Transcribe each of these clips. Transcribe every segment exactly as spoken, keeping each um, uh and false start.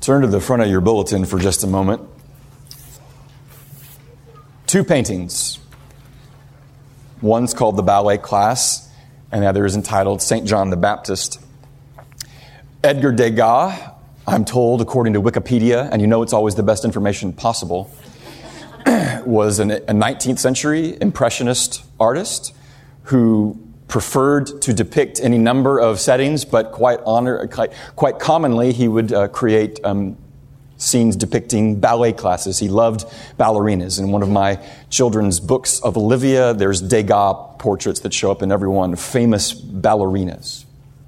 Turn to the front of your bulletin for just a moment. Two paintings. One's called The Ballet Class, and the other is entitled Saint John the Baptist. Edgar Degas, I'm told, according to Wikipedia, and you know it's always the best information possible, was an, a nineteenth century impressionist artist who preferred to depict any number of settings, but quite honor, quite, quite commonly he would uh, create um, scenes depicting ballet classes. He loved ballerinas. In one of my children's books of Olivia, there's Degas portraits that show up in every one, famous ballerinas.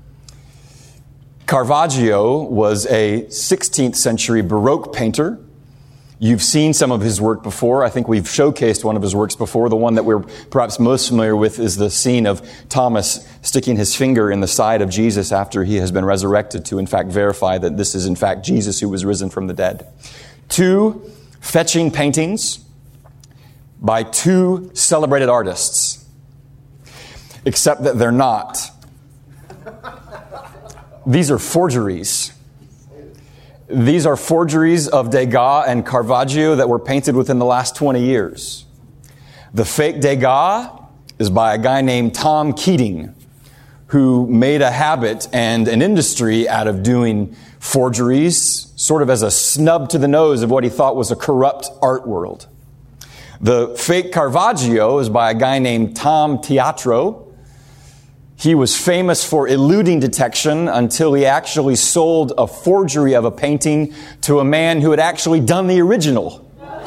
Caravaggio was a sixteenth century Baroque painter. You've seen some of his work before. I think we've showcased one of his works before. The one that we're perhaps most familiar with is the scene of Thomas sticking his finger in the side of Jesus after he has been resurrected to, in fact, verify that this is, in fact, Jesus who was risen from the dead. Two fetching paintings by two celebrated artists, except that they're not. These are forgeries. These are forgeries of Degas and Caravaggio that were painted within the last twenty years. The fake Degas is by a guy named Tom Keating, who made a habit and an industry out of doing forgeries, sort of as a snub to the nose of what he thought was a corrupt art world. The fake Caravaggio is by a guy named Tom Teatro. He was famous for eluding detection until he actually sold a forgery of a painting to a man who had actually done the original.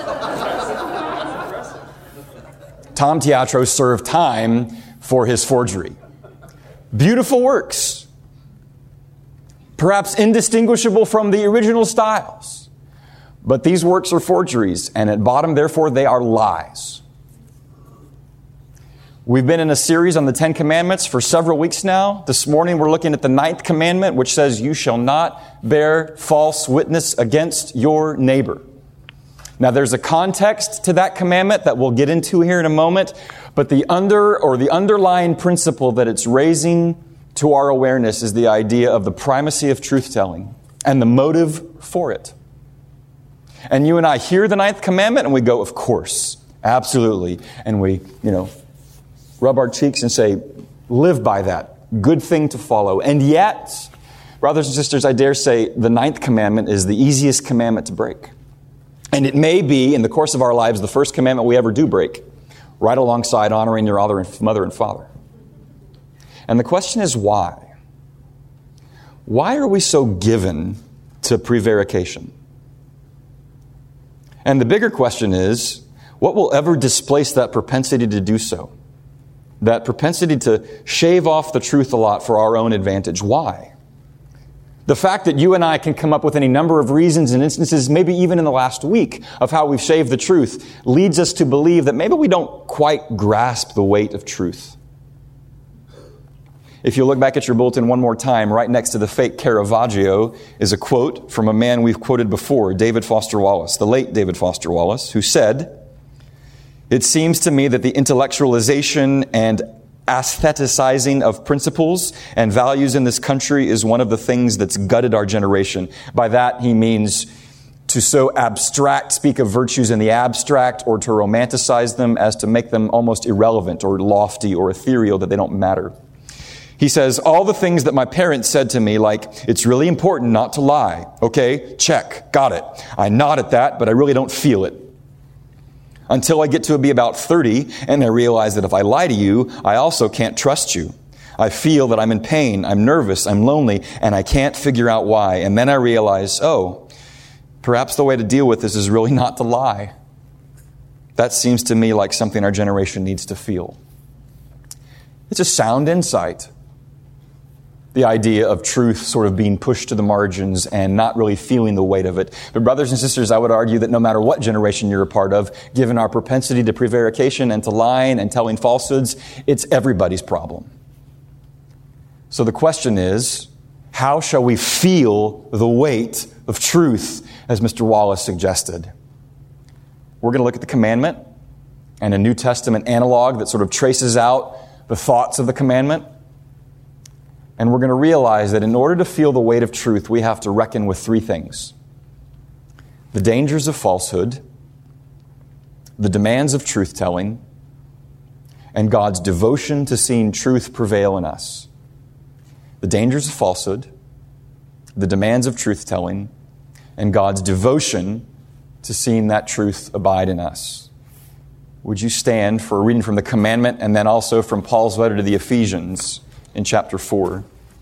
Tom Teatro served time for his forgery. Beautiful works, perhaps indistinguishable from the original styles. But these works are forgeries, and at bottom, therefore, they are lies. We've been in a series on the Ten Commandments for several weeks now. This morning we're looking at the ninth commandment, which says, you shall not bear false witness against your neighbor. Now there's a context to that commandment that we'll get into here in a moment, but the under or the underlying principle that it's raising to our awareness is the idea of the primacy of truth-telling and the motive for it. And you and I hear the ninth commandment and we go, of course, absolutely. And we, you know, rub our cheeks and say, live by that. Good thing to follow. And yet, brothers and sisters, I dare say the ninth commandment is the easiest commandment to break. And it may be, in the course of our lives, the first commandment we ever do break, right alongside honoring your mother and father. And the question is why? Why are we so given to prevarication? And the bigger question is, what will ever displace that propensity to do so? That propensity to shave off the truth a lot for our own advantage. Why? The fact that you and I can come up with any number of reasons and instances, maybe even in the last week, of how we've shaved the truth, leads us to believe that maybe we don't quite grasp the weight of truth. If you look back at your bulletin one more time, right next to the fake Caravaggio is a quote from a man we've quoted before, David Foster Wallace, the late David Foster Wallace, who said, it seems to me that the intellectualization and aestheticizing of principles and values in this country is one of the things that's gutted our generation. By that, he means to so abstract, speak of virtues in the abstract, or to romanticize them as to make them almost irrelevant or lofty or ethereal, that they don't matter. He says, all the things that my parents said to me, like, it's really important not to lie. Okay, check, got it. I nod at that, but I really don't feel it. Until I get to be about thirty, and I realize that if I lie to you, I also can't trust you. I feel that I'm in pain, I'm nervous, I'm lonely, and I can't figure out why. And then I realize, oh, perhaps the way to deal with this is really not to lie. That seems to me like something our generation needs to feel. It's a sound insight. The idea of truth sort of being pushed to the margins and not really feeling the weight of it. But brothers and sisters, I would argue that no matter what generation you're a part of, given our propensity to prevarication and to lying and telling falsehoods, it's everybody's problem. So the question is, how shall we feel the weight of truth, as Mister Wallace suggested? We're going to look at the commandment and a New Testament analog that sort of traces out the thoughts of the commandment. And we're going to realize that in order to feel the weight of truth, we have to reckon with three things. the dangers of falsehood, the demands of truth-telling, and God's devotion to seeing truth prevail in us. The dangers of falsehood, the demands of truth-telling, and God's devotion to seeing that truth abide in us. Would you stand for a reading from the commandment and then also from Paul's letter to the Ephesians in chapter four?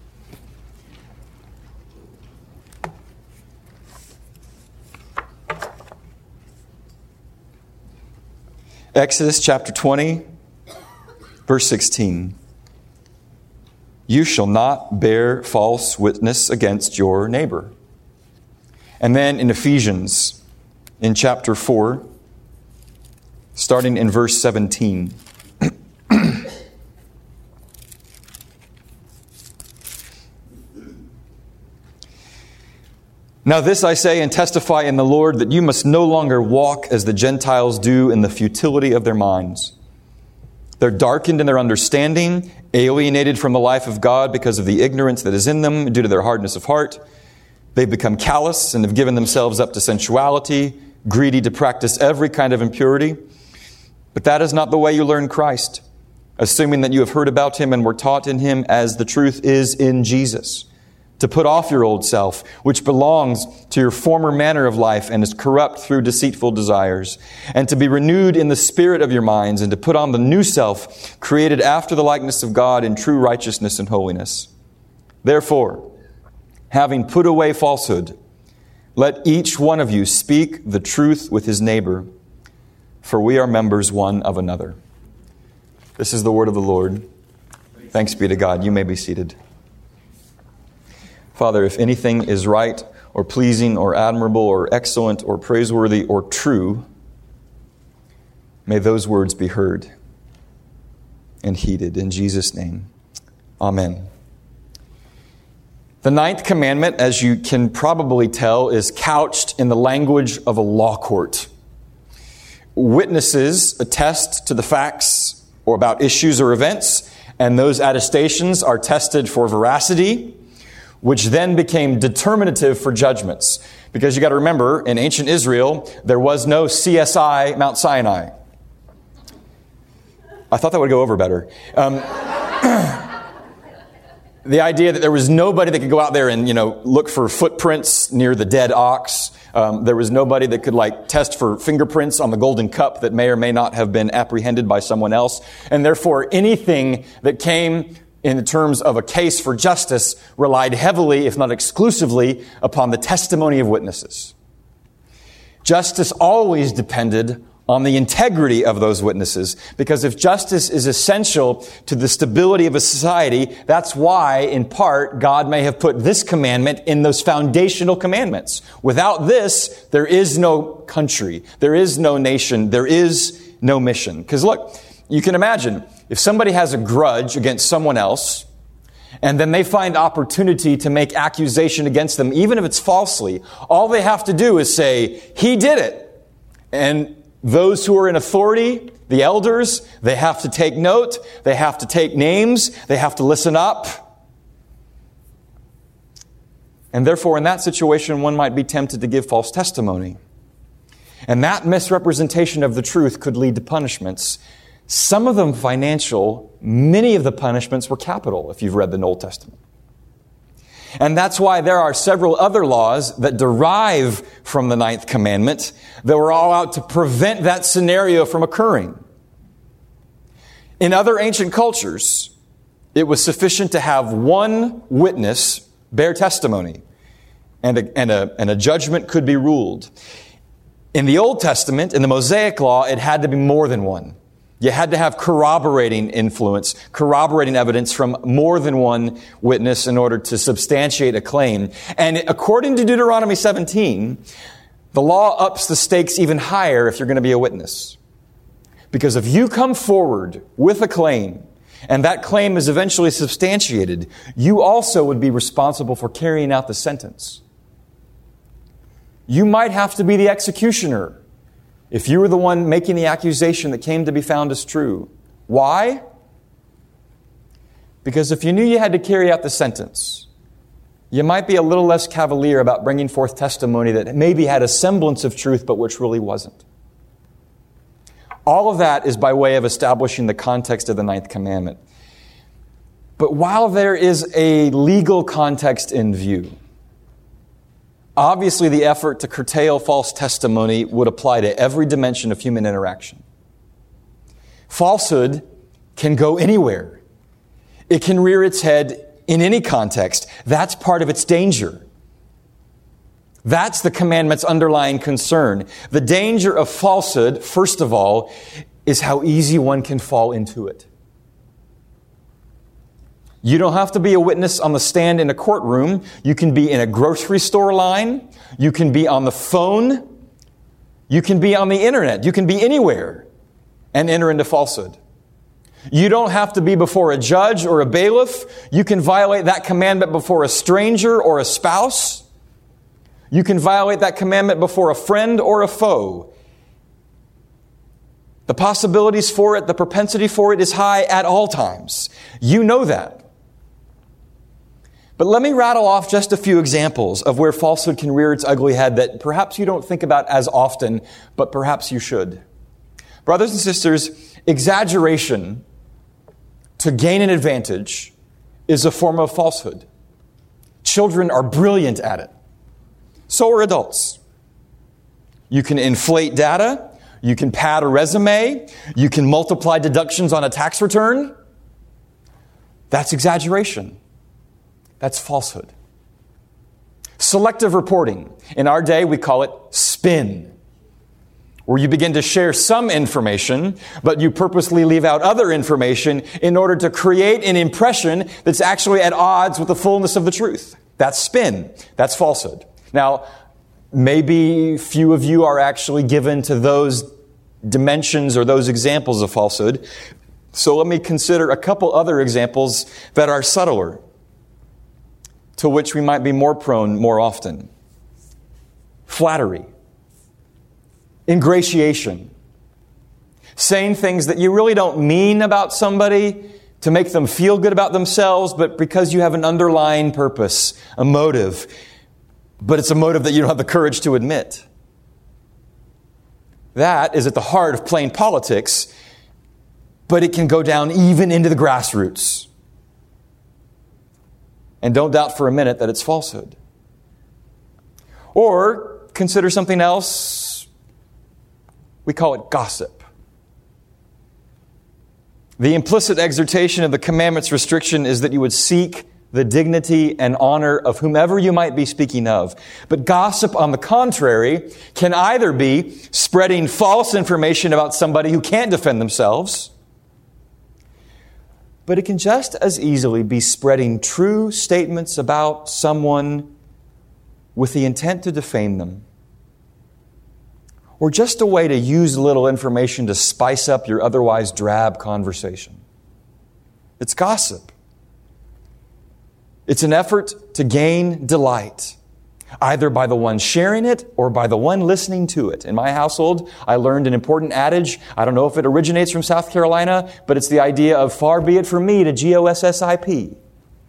Exodus chapter twenty, verse sixteen. You shall not bear false witness against your neighbor. And then in Ephesians, in chapter four, starting in verse seventeen. Now this I say and testify in the Lord, that you must no longer walk as the Gentiles do in the futility of their minds. They're darkened in their understanding, alienated from the life of God because of the ignorance that is in them due to their hardness of heart. They've become callous and have given themselves up to sensuality, greedy to practice every kind of impurity. But that is not the way you learn Christ, assuming that you have heard about Him and were taught in Him as the truth is in Jesus. To put off your old self, which belongs to your former manner of life and is corrupt through deceitful desires, and to be renewed in the spirit of your minds, and to put on the new self, created after the likeness of God in true righteousness and holiness. Therefore, having put away falsehood, let each one of you speak the truth with his neighbor, for we are members one of another. This is the word of the Lord. Thanks be to God. You may be seated. Father, if anything is right or pleasing or admirable or excellent or praiseworthy or true, may those words be heard and heeded. In Jesus' name, amen. The ninth commandment, as you can probably tell, is couched in the language of a law court. Witnesses attest to the facts or about issues or events, and those attestations are tested for veracity, which then became determinative for judgments. Because you got to remember, in ancient Israel, there was no C S I Mount Sinai. I thought that would go over better. Um, the idea that there was nobody that could go out there and, you know, look for footprints near the dead ox. Um, there was nobody that could, like, test for fingerprints on the golden cup that may or may not have been apprehended by someone else. And therefore, anything that came in terms of a case for justice relied heavily, if not exclusively, upon the testimony of witnesses. Justice always depended on the integrity of those witnesses, because if justice is essential to the stability of a society, that's why, in part, God may have put this commandment in those foundational commandments. Without this, there is no country, there is no nation, there is no mission. Because look, you can imagine, if somebody has a grudge against someone else, and then they find opportunity to make accusation against them, even if it's falsely, all they have to do is say, he did it. And those who are in authority, the elders, they have to take note, they have to take names, they have to listen up. And therefore, in that situation, one might be tempted to give false testimony. And that misrepresentation of the truth could lead to punishments. Some of them financial, many of the punishments were capital, if you've read the Old Testament. And that's why there are several other laws that derive from the ninth commandment that were all out to prevent that scenario from occurring. In other ancient cultures, it was sufficient to have one witness bear testimony, and a, and a, and a judgment could be ruled. In the Old Testament, in the Mosaic Law, it had to be more than one. You had to have corroborating influence, corroborating evidence from more than one witness in order to substantiate a claim. And according to Deuteronomy seventeen, the law ups the stakes even higher if you're going to be a witness. Because if you come forward with a claim, and that claim is eventually substantiated, you also would be responsible for carrying out the sentence. You might have to be the executioner if you were the one making the accusation that came to be found as true. Why? Because if you knew you had to carry out the sentence, You might be a little less cavalier about bringing forth testimony that maybe had a semblance of truth, but which really wasn't. All of that is by way of establishing the context of the ninth commandment. But while there is a legal context in view, obviously the effort to curtail false testimony would apply to every dimension of human interaction. Falsehood can go anywhere. It can rear its head in any context. That's part of its danger. That's the commandment's underlying concern. The danger of falsehood, first of all, is how easy one can fall into it. You don't have to be a witness on the stand in a courtroom. You can be in a grocery store line. You can be on the phone. You can be on the internet. You can be anywhere and enter into falsehood. You don't have to be before a judge or a bailiff. You can violate that commandment before a stranger or a spouse. You can violate that commandment before a friend or a foe. The possibilities for it, the propensity for it is high at all times. You know that. But let me rattle off just a few examples of where falsehood can rear its ugly head that perhaps you don't think about as often, but perhaps you should. Brothers and sisters, exaggeration to gain an advantage is a form of falsehood. Children are brilliant at it. So are adults. You can inflate data. You can pad a resume. You can multiply deductions on a tax return. That's exaggeration. That's falsehood. Selective reporting. In our day, we call it spin, where you begin to share some information, but you purposely leave out other information in order to create an impression that's actually at odds with the fullness of the truth. That's spin. That's falsehood. Now, maybe few of you are actually given to those dimensions or those examples of falsehood. So let me consider a couple other examples that are subtler, to which we might be more prone more often. Flattery. Ingratiation. Saying things that you really don't mean about somebody to make them feel good about themselves, but because you have an underlying purpose, a motive. But it's a motive that you don't have the courage to admit. That is at the heart of plain politics, but it can go down even into the grassroots. And don't doubt for a minute that it's falsehood. Or consider something else. We call it gossip. The implicit exhortation of the commandment's restriction is that you would seek the dignity and honor of whomever you might be speaking of. But gossip, on the contrary, can either be spreading false information about somebody who can't defend themselves, but it can just as easily be spreading true statements about someone with the intent to defame them, or just a way to use a little information to spice up your otherwise drab conversation. It's gossip. It's an effort to gain delight, either by the one sharing it or by the one listening to it. In my household, I learned an important adage. I don't know if it originates from South Carolina, but it's the idea of far be it from me to G O S S I P.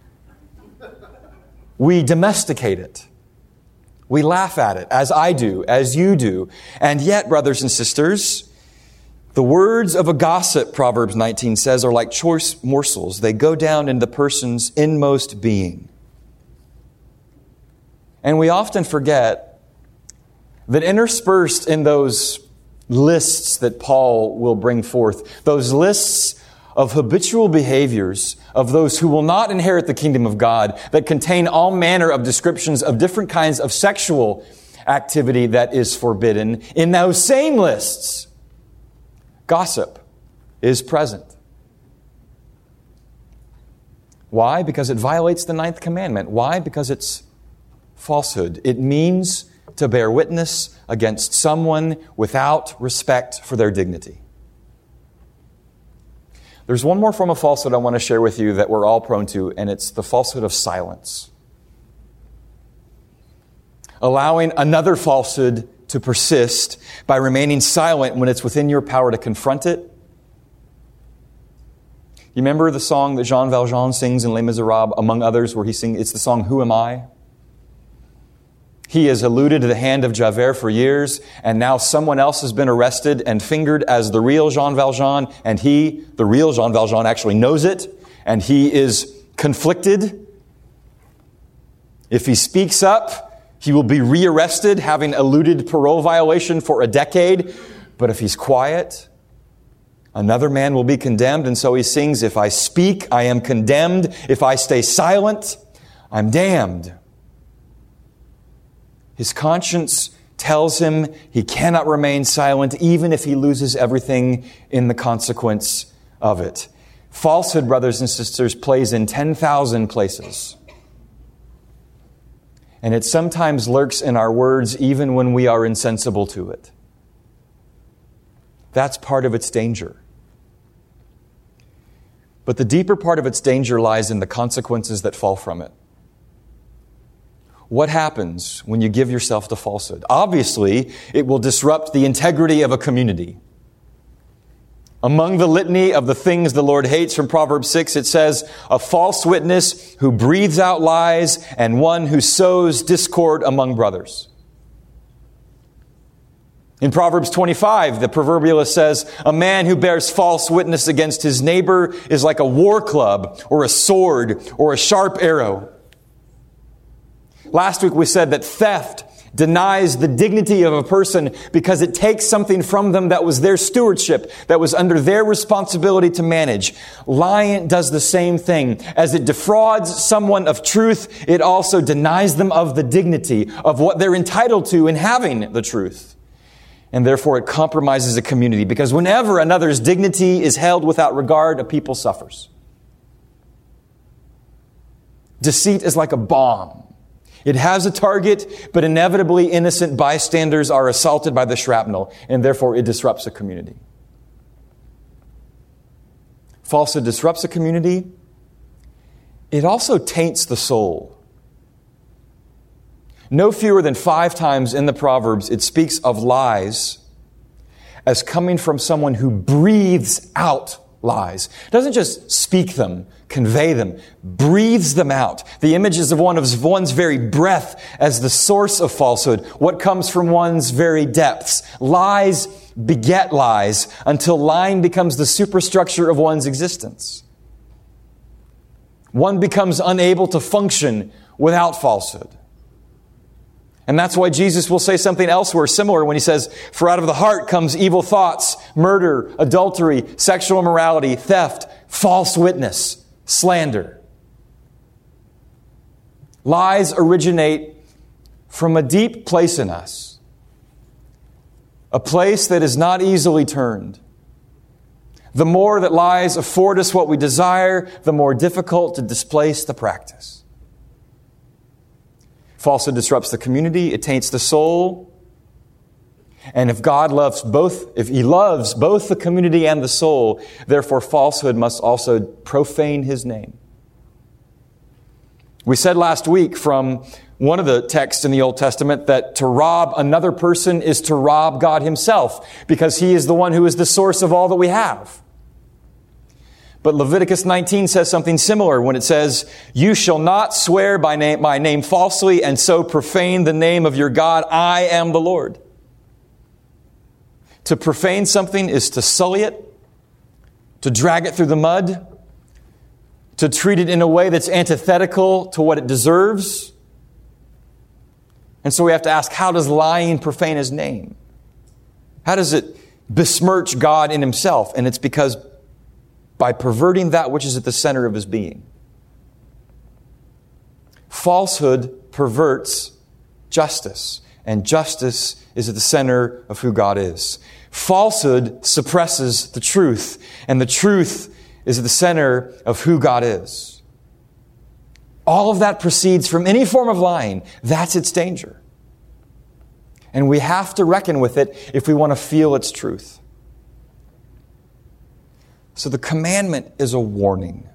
We domesticate it. We laugh at it, as I do, as you do. And yet, brothers and sisters, the words of a gossip, Proverbs nineteen says, are like choice morsels. They go down in the person's inmost being. And we often forget that interspersed in those lists that Paul will bring forth, those lists of habitual behaviors of those who will not inherit the kingdom of God, that contain all manner of descriptions of different kinds of sexual activity that is forbidden, in those same lists, gossip is present. Why? Because it violates the ninth commandment. Why? Because it's falsehood. It means to bear witness against someone without respect for their dignity. There's one more form of falsehood I want to share with you that we're all prone to, and it's the falsehood of silence. Allowing another falsehood to persist by remaining silent when it's within your power to confront it. You remember the song that Jean Valjean sings in Les Miserables, among others, where he sings, it's the song, Who Am I? He has alluded to the hand of Javert for years, and now someone else has been arrested and fingered as the real Jean Valjean, and he, the real Jean Valjean, actually knows it, and he is conflicted. If he speaks up, he will be rearrested, having eluded parole violation for a decade. But if he's quiet, another man will be condemned. And so he sings, if I speak, I am condemned. If I stay silent, I'm damned. His conscience tells him he cannot remain silent, even if he loses everything in the consequence of it. Falsehood, brothers and sisters, plays in ten thousand places. And it sometimes lurks in our words even when we are insensible to it. That's part of its danger. But the deeper part of its danger lies in the consequences that fall from it. What happens when you give yourself to falsehood? Obviously, it will disrupt the integrity of a community. Among the litany of the things the Lord hates from Proverbs six, it says, a false witness who breathes out lies and one who sows discord among brothers. In Proverbs twenty-five, the proverbialist says, a man who bears false witness against his neighbor is like a war club or a sword or a sharp arrow. Last week we said that theft denies the dignity of a person because it takes something from them that was their stewardship, that was under their responsibility to manage. Lying does the same thing. As it defrauds someone of truth, it also denies them of the dignity of what they're entitled to in having the truth. And therefore it compromises a community, because whenever another's dignity is held without regard, a people suffers. Deceit is like a bomb. It has a target, but inevitably innocent bystanders are assaulted by the shrapnel, and therefore it disrupts a community. Falsehood disrupts a community. It also taints the soul. No fewer than five times in the Proverbs, it speaks of lies as coming from someone who breathes out lies. It doesn't just speak them, convey them, breathes them out. The image is of one of one's very breath as the source of falsehood, what comes from one's very depths. Lies beget lies until lying becomes the superstructure of one's existence. One becomes unable to function without falsehood. And that's why Jesus will say something elsewhere similar when he says, for out of the heart comes evil thoughts, murder, adultery, sexual immorality, theft, false witness, slander. Lies originate from a deep place in us, a place that is not easily turned. The more that lies afford us what we desire, the more difficult to displace the practice. Falsehood disrupts the community. It taints the soul. And if God loves both, if He loves both the community and the soul, therefore falsehood must also profane His name. We said last week from one of the texts in the Old Testament that to rob another person is to rob God Himself, because He is the one who is the source of all that we have. But Leviticus nineteen says something similar when it says, you shall not swear by name, my name falsely and so profane the name of your God. I am the Lord. To profane something is to sully it, to drag it through the mud, to treat it in a way that's antithetical to what it deserves. And so we have to ask, how does lying profane His name? How does it besmirch God in Himself? And it's because by perverting that which is at the center of His being. Falsehood perverts justice, and justice is at the center of who God is. Falsehood suppresses the truth, and the truth is at the center of who God is. All of that proceeds from any form of lying. That's its danger. And we have to reckon with it if we want to feel its truth. So the commandment is a warning.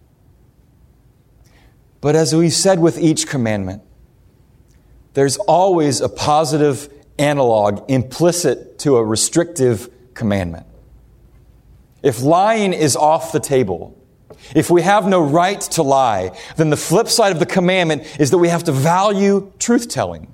But as we said with each commandment, there's always a positive analog implicit to a restrictive commandment. If lying is off the table, if we have no right to lie, then the flip side of the commandment is that we have to value truth-telling.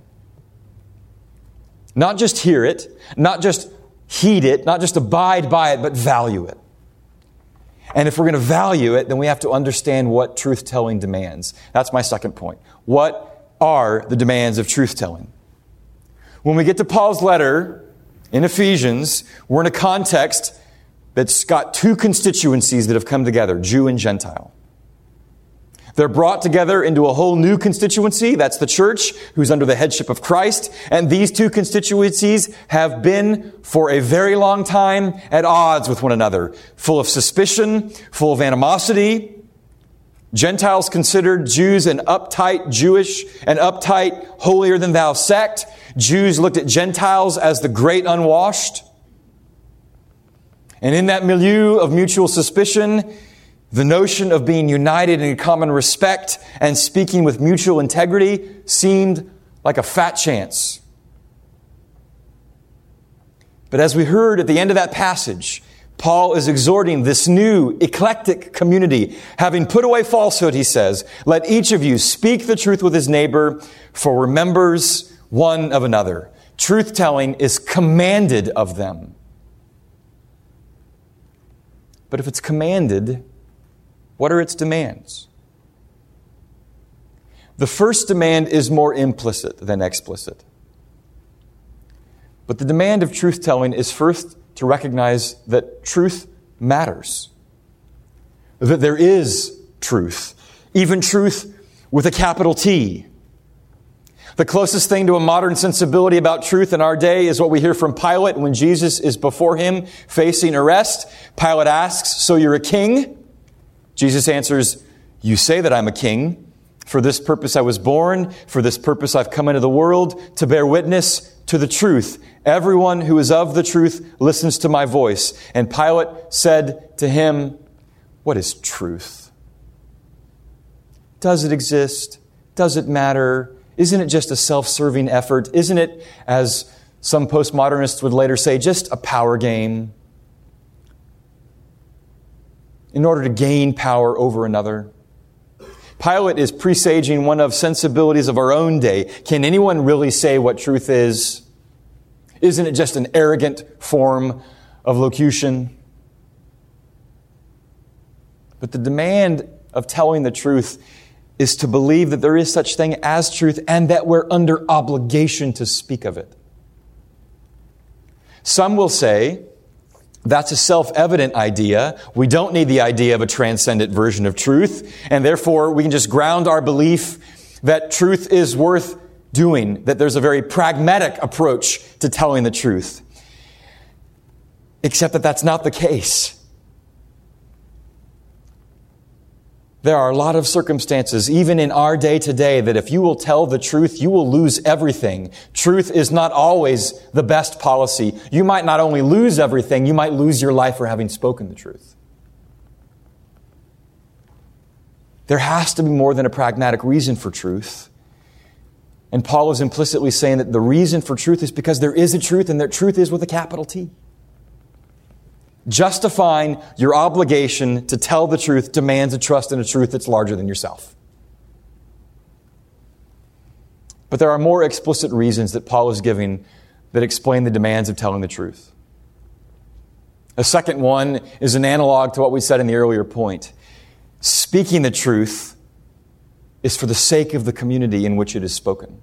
Not just hear it, not just heed it, not just abide by it, but value it. And if we're going to value it, then we have to understand what truth-telling demands. That's my second point. What are the demands of truth-telling? When we get to Paul's letter in Ephesians, we're in a context that's got two constituencies that have come together, Jew and Gentile. They're brought together into a whole new constituency. That's the church, who's under the headship of Christ. And these two constituencies have been, for a very long time, at odds with one another. Full of suspicion, full of animosity. Gentiles considered Jews an uptight Jewish, an uptight holier-than-thou sect. Jews looked at Gentiles as the great unwashed. And in that milieu of mutual suspicion, the notion of being united in common respect and speaking with mutual integrity seemed like a fat chance. But as we heard at the end of that passage, Paul is exhorting this new eclectic community. Having put away falsehood, he says, let each of you speak the truth with his neighbor, for we're members one of another. Truth-telling is commanded of them. But if it's commanded, what are its demands? The first demand is more implicit than explicit. But the demand of truth-telling is first to recognize that truth matters. That there is truth. Even truth with a capital T. The closest thing to a modern sensibility about truth in our day is what we hear from Pilate when Jesus is before him facing arrest. Pilate asks, "So you're a king?" Jesus answers, "You say that I'm a king. For this purpose I was born. For this purpose I've come into the world, to bear witness to the truth. Everyone who is of the truth listens to my voice." And Pilate said to him, "What is truth? Does it exist? Does it matter? Isn't it just a self-serving effort? Isn't it, as some postmodernists would later say, just a power game in order to gain power over another?" Pilate is presaging one of sensibilities of our own day. Can anyone really say what truth is? Isn't it just an arrogant form of locution? But the demand of telling the truth is to believe that there is such thing as truth and that we're under obligation to speak of it. Some will say that's a self-evident idea. We don't need the idea of a transcendent version of truth, and therefore we can just ground our belief that truth is worth doing, that there's a very pragmatic approach to telling the truth. Except that that's not the case. There are a lot of circumstances, even in our day today, that if you will tell the truth, you will lose everything. Truth is not always the best policy. You might not only lose everything, you might lose your life for having spoken the truth. There has to be more than a pragmatic reason for truth. And Paul is implicitly saying that the reason for truth is because there is a truth, and that truth is with a capital T. Justifying your obligation to tell the truth demands a trust in a truth that's larger than yourself. But there are more explicit reasons that Paul is giving that explain the demands of telling the truth. A second one is an analog to what we said in the earlier point. Speaking the truth is for the sake of the community in which it is spoken.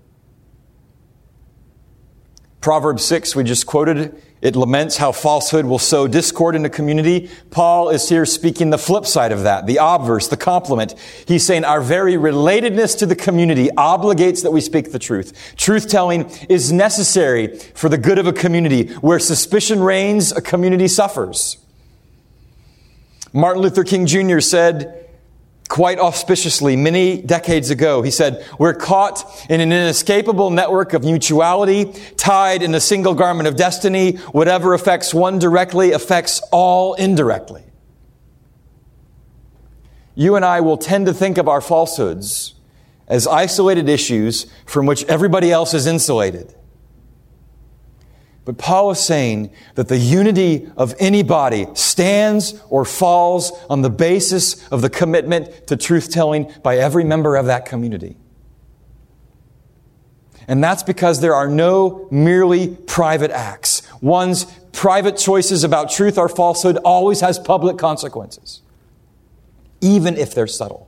Proverbs six, we just quoted, it laments how falsehood will sow discord in a community. Paul is here speaking the flip side of that, the obverse, the complement. He's saying our very relatedness to the community obligates that we speak the truth. Truth-telling is necessary for the good of a community. Where suspicion reigns, a community suffers. Martin Luther King Junior said, quite auspiciously, many decades ago, he said, "We're caught in an inescapable network of mutuality, tied in a single garment of destiny. Whatever affects one directly affects all indirectly." You and I will tend to think of our falsehoods as isolated issues from which everybody else is insulated. But Paul is saying that the unity of any body stands or falls on the basis of the commitment to truth-telling by every member of that community. And that's because there are no merely private acts. One's private choices about truth or falsehood always has public consequences, even if they're subtle.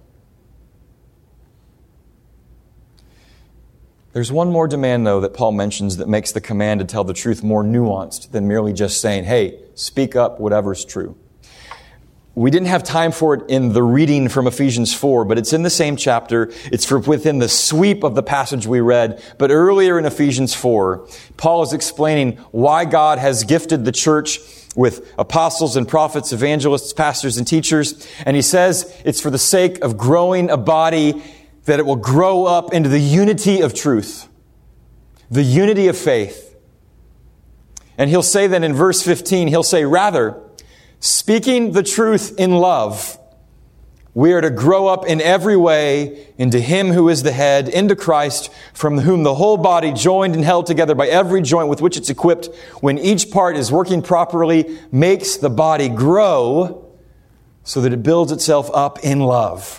There's one more demand, though, that Paul mentions that makes the command to tell the truth more nuanced than merely just saying, hey, speak up whatever's true. We didn't have time for it in the reading from Ephesians four, but it's in the same chapter. It's for within the sweep of the passage we read. But earlier in Ephesians four, Paul is explaining why God has gifted the church with apostles and prophets, evangelists, pastors, and teachers. And he says it's for the sake of growing a body, that it will grow up into the unity of truth, the unity of faith. And he'll say that in verse fifteen, he'll say, rather, speaking the truth in love, we are to grow up in every way into Him who is the head, into Christ, from whom the whole body, joined and held together by every joint with which it's equipped, when each part is working properly, makes the body grow so that it builds itself up in love.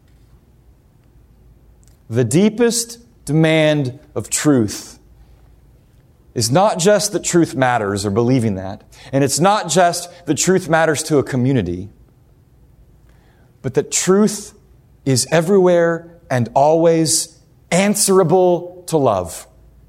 The deepest demand of truth is not just that truth matters or believing that, and it's not just that truth matters to a community, but that truth is everywhere and always answerable to love.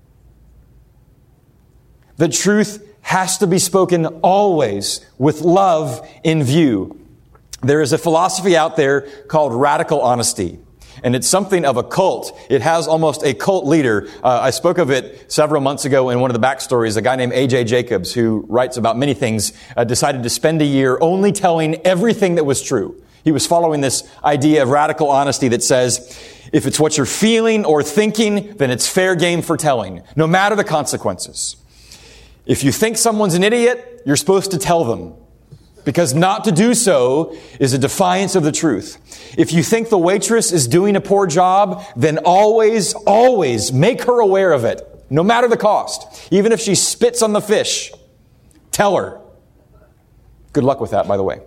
The truth has to be spoken always with love in view. There is a philosophy out there called radical honesty. And it's something of a cult. It has almost a cult leader. Uh, I spoke of it several months ago in one of the backstories. A guy named A J Jacobs, who writes about many things, uh, decided to spend a year only telling everything that was true. He was following this idea of radical honesty that says, if it's what you're feeling or thinking, then it's fair game for telling, no matter the consequences. If you think someone's an idiot, you're supposed to tell them, because not to do so is a defiance of the truth. If you think the waitress is doing a poor job, then always, always make her aware of it, no matter the cost. Even if she spits on the fish, tell her. Good luck with that, by the way.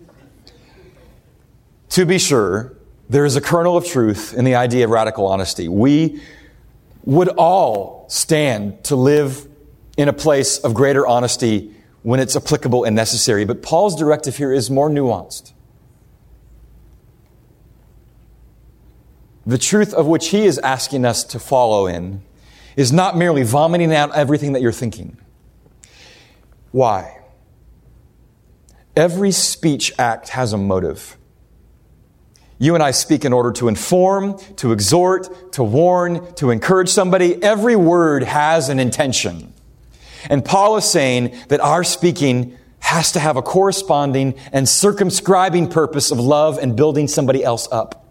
To be sure, there is a kernel of truth in the idea of radical honesty. We would all stand to live in a place of greater honesty when it's applicable and necessary. But Paul's directive here is more nuanced. The truth of which he is asking us to follow in is not merely vomiting out everything that you're thinking. Why? Every speech act has a motive. You and I speak in order to inform, to exhort, to warn, to encourage somebody. Every word has an intention. And Paul is saying that our speaking has to have a corresponding and circumscribing purpose of love and building somebody else up.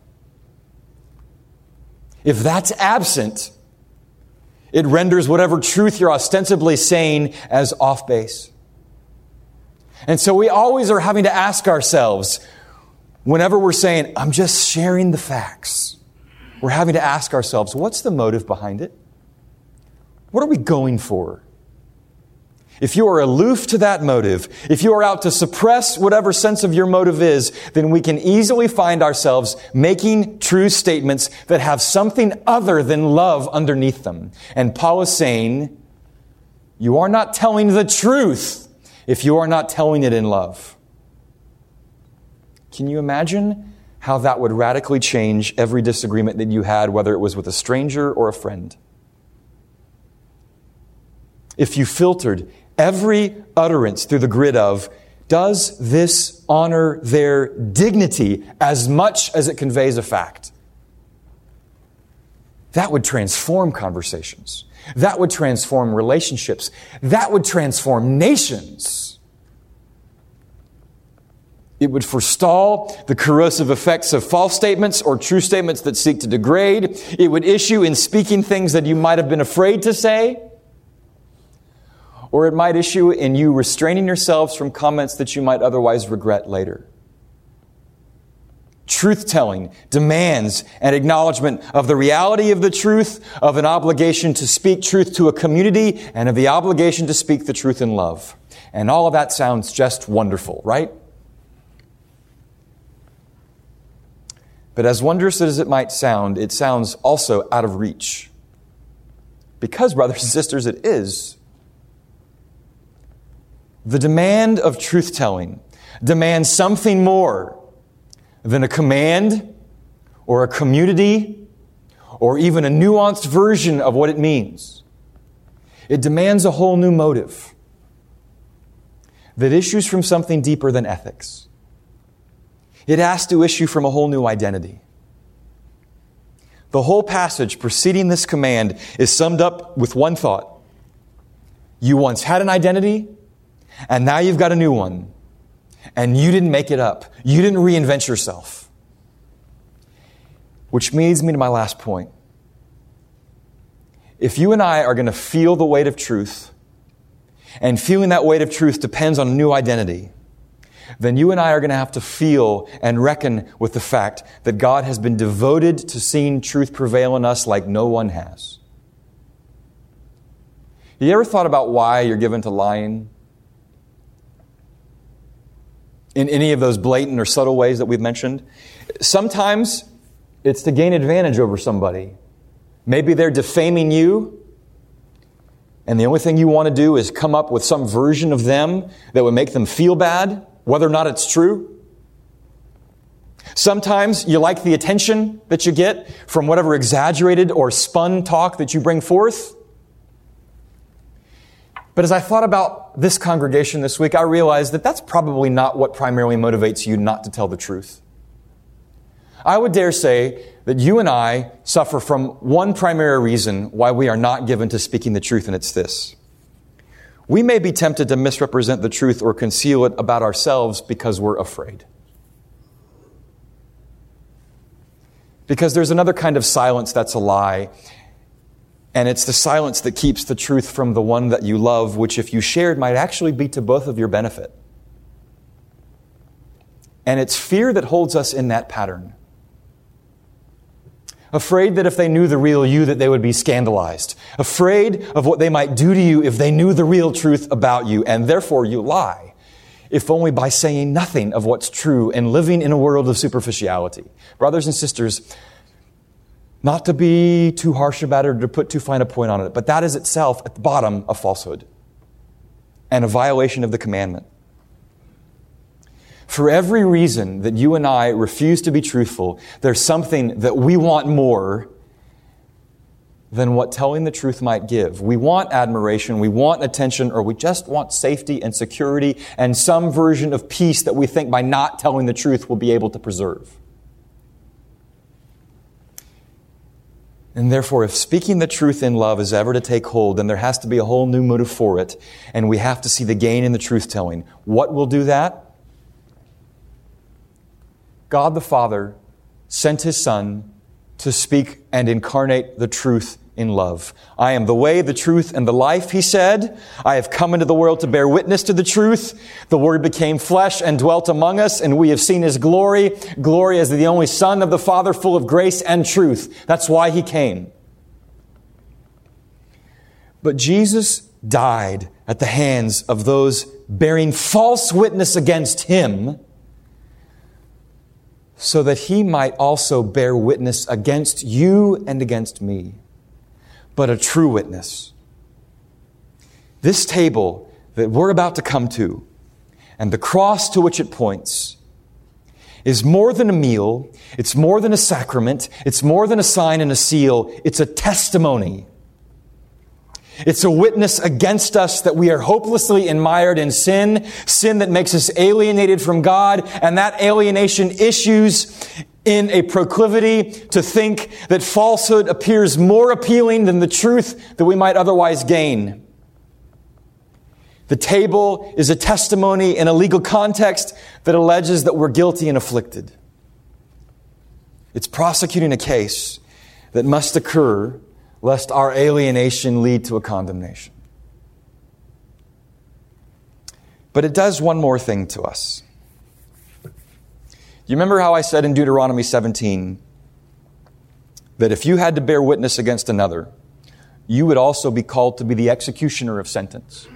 If that's absent, it renders whatever truth you're ostensibly saying as off base. And so we always are having to ask ourselves, whenever we're saying, I'm just sharing the facts, we're having to ask ourselves, what's the motive behind it? What are we going for? If you are aloof to that motive, if you are out to suppress whatever sense of your motive is, then we can easily find ourselves making true statements that have something other than love underneath them. And Paul is saying, you are not telling the truth if you are not telling it in love. Can you imagine how that would radically change every disagreement that you had, whether it was with a stranger or a friend? If you filtered every utterance through the grid of, does this honor their dignity as much as it conveys a fact? That would transform conversations. That would transform relationships. That would transform nations. It would forestall the corrosive effects of false statements or true statements that seek to degrade. It would issue in speaking things that you might have been afraid to say. Or it might issue in you restraining yourselves from comments that you might otherwise regret later. Truth-telling demands an acknowledgement of the reality of the truth, of an obligation to speak truth to a community, and of the obligation to speak the truth in love. And all of that sounds just wonderful, right? But as wondrous as it might sound, it sounds also out of reach. Because, brothers and sisters, it is. The demand of truth-telling demands something more than a command or a community or even a nuanced version of what it means. It demands a whole new motive that issues from something deeper than ethics. It has to issue from a whole new identity. The whole passage preceding this command is summed up with one thought. You once had an identity, and now you've got a new one. And you didn't make it up. You didn't reinvent yourself. Which leads me to my last point. If you and I are going to feel the weight of truth, and feeling that weight of truth depends on a new identity, then you and I are going to have to feel and reckon with the fact that God has been devoted to seeing truth prevail in us like no one has. You ever thought about why you're given to lying? In any of those blatant or subtle ways that we've mentioned? Sometimes it's to gain advantage over somebody. Maybe they're defaming you, and the only thing you want to do is come up with some version of them that would make them feel bad, whether or not it's true. Sometimes you like the attention that you get from whatever exaggerated or spun talk that you bring forth. But as I thought about this congregation this week, I realized that that's probably not what primarily motivates you not to tell the truth. I would dare say that you and I suffer from one primary reason why we are not given to speaking the truth, and it's this. We may be tempted to misrepresent the truth or conceal it about ourselves because we're afraid. Because there's another kind of silence that's a lie. And it's the silence that keeps the truth from the one that you love, which if you shared might actually be to both of your benefit. And it's fear that holds us in that pattern. Afraid that if they knew the real you, that they would be scandalized. Afraid of what they might do to you if they knew the real truth about you. And therefore you lie, if only by saying nothing of what's true and living in a world of superficiality. Brothers and sisters, not to be too harsh about it or to put too fine a point on it, but that is itself, at the bottom, a falsehood and a violation of the commandment. For every reason that you and I refuse to be truthful, there's something that we want more than what telling the truth might give. We want admiration, we want attention, or we just want safety and security and some version of peace that we think by not telling the truth we'll be able to preserve. And therefore, if speaking the truth in love is ever to take hold, then there has to be a whole new motive for it, and we have to see the gain in the truth-telling. What will do that? God the Father sent His Son to speak and incarnate the truth in love. I am the way, the truth, and the life, He said. I have come into the world to bear witness to the truth. The Word became flesh and dwelt among us, and we have seen His glory. Glory as the only Son of the Father, full of grace and truth. That's why He came. But Jesus died at the hands of those bearing false witness against Him, so that He might also bear witness against you and against me. But a true witness. This table that we're about to come to, and the cross to which it points, is more than a meal, it's more than a sacrament, it's more than a sign and a seal, it's a testimony. It's a witness against us that we are hopelessly mired in sin, sin that makes us alienated from God, and that alienation issues in a proclivity to think that falsehood appears more appealing than the truth that we might otherwise gain. The table is a testimony in a legal context that alleges that we're guilty and afflicted. It's prosecuting a case that must occur lest our alienation lead to a condemnation. But it does one more thing to us. You remember how I said in Deuteronomy seventeen that if you had to bear witness against another, you would also be called to be the executioner of sentence.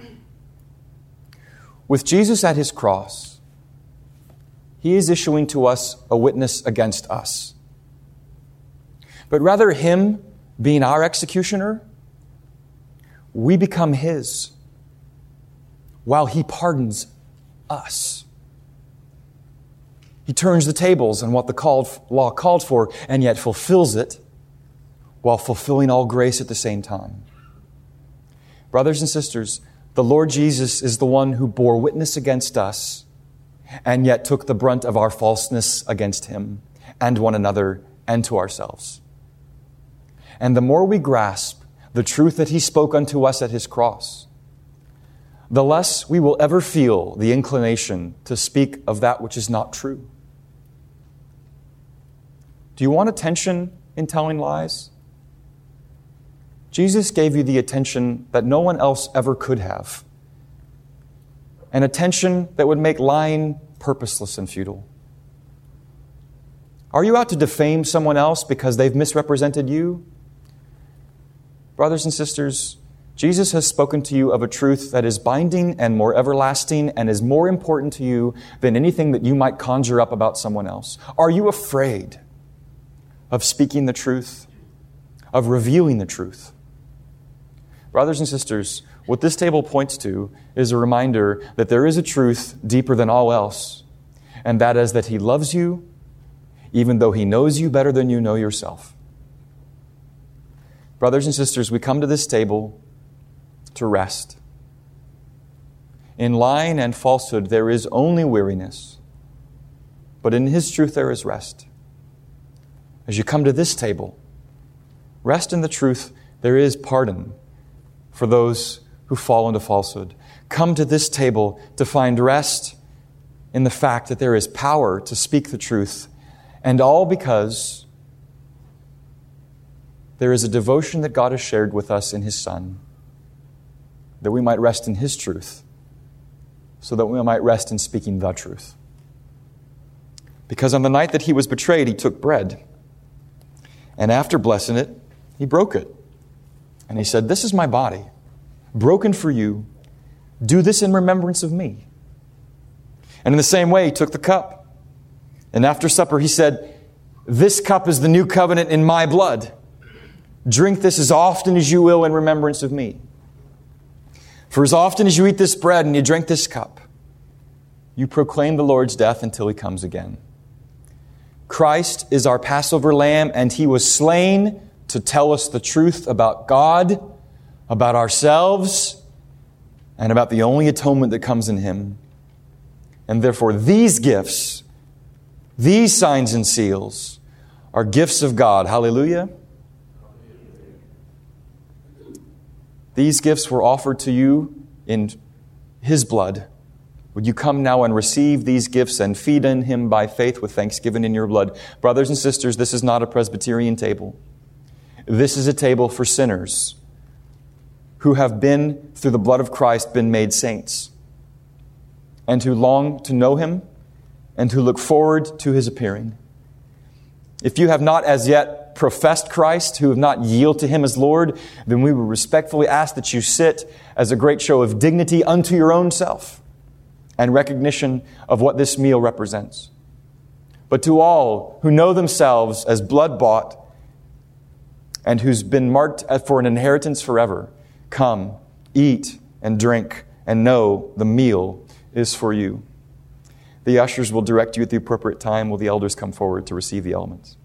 With Jesus at his cross, he is issuing to us a witness against us. But rather him being our executioner, we become his while he pardons us. He turns the tables on what the called, law called for and yet fulfills it while fulfilling all grace at the same time. Brothers and sisters, the Lord Jesus is the one who bore witness against us and yet took the brunt of our falseness against him and one another and to ourselves. And the more we grasp the truth that he spoke unto us at his cross, the less we will ever feel the inclination to speak of that which is not true. Do you want attention in telling lies? Jesus gave you the attention that no one else ever could have. An attention that would make lying purposeless and futile. Are you out to defame someone else because they've misrepresented you? Brothers and sisters, Jesus has spoken to you of a truth that is binding and more everlasting and is more important to you than anything that you might conjure up about someone else. Are you afraid of speaking the truth, of revealing the truth? Brothers and sisters, what this table points to is a reminder that there is a truth deeper than all else, and that is that he loves you even though he knows you better than you know yourself. Brothers and sisters, we come to this table to rest. In lying and falsehood, there is only weariness, but in his truth there is rest. As you come to this table, rest in the truth there is pardon for those who fall into falsehood. Come to this table to find rest in the fact that there is power to speak the truth, and all because there is a devotion that God has shared with us in his Son, that we might rest in his truth, so that we might rest in speaking the truth. Because on the night that he was betrayed, he took bread, and after blessing it, he broke it. And he said, "This is my body, broken for you. Do this in remembrance of me." And in the same way, he took the cup. And after supper, he said, "This cup is the new covenant in my blood. Drink this as often as you will in remembrance of me. For as often as you eat this bread and you drink this cup, you proclaim the Lord's death until he comes again." Christ is our Passover lamb, and he was slain to tell us the truth about God, about ourselves, and about the only atonement that comes in him. And therefore, these gifts, these signs and seals, are gifts of God. Hallelujah. These gifts were offered to you in his blood. Would you come now and receive these gifts and feed in him by faith with thanksgiving in your blood? Brothers and sisters, this is not a Presbyterian table. This is a table for sinners who have been, through the blood of Christ, been made saints, and who long to know him and who look forward to his appearing. If you have not as yet professed Christ, who have not yielded to him as Lord, then we would respectfully ask that you sit as a great show of dignity unto your own self and recognition of what this meal represents. But to all who know themselves as blood-bought and who's been marked for an inheritance forever, come, eat and drink, and know the meal is for you. The ushers will direct you at the appropriate time. Will the elders come forward to receive the elements?